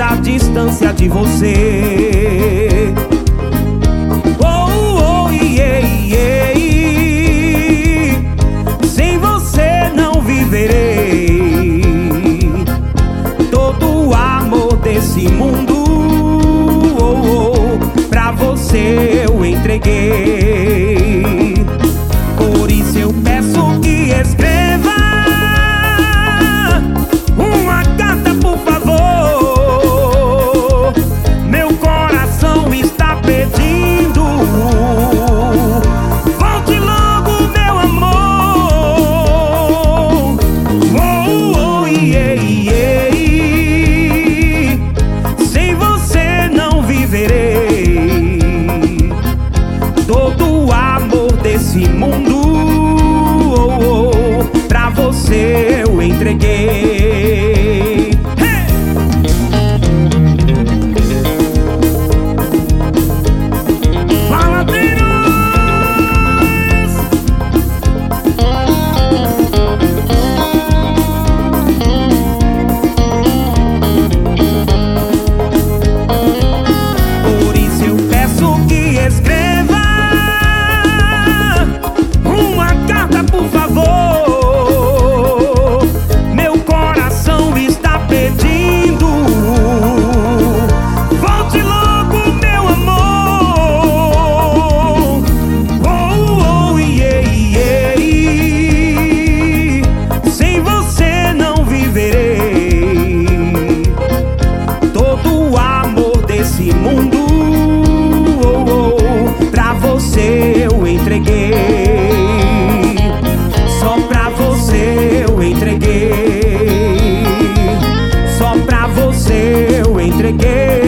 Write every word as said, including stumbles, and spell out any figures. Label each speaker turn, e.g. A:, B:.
A: a distância de você. Oh, oh, yeah, yeah. Sem você não viverei. Todo o amor desse mundo, oh, oh, pra você eu entreguei. Por isso eu peço que escreva uma carta, por favor. Meu coração está pedindo. Volte logo, meu amor. Oh, oh, yeah, yeah. Sem você não viverei. Todo o amor desse mundo, oh, oh, pra você eu entreguei. Hey! Baladeiros! Por isso eu peço que escreva uma carta, por favor. Meu coração está pedindo. Volte logo, meu amor. Oh, oh, yeah, yeah. Sem você não viverei. Todo o amor desse mundo, oh, oh, pra você eu entreguei. Só pra você eu entreguei. Só pra você eu entreguei.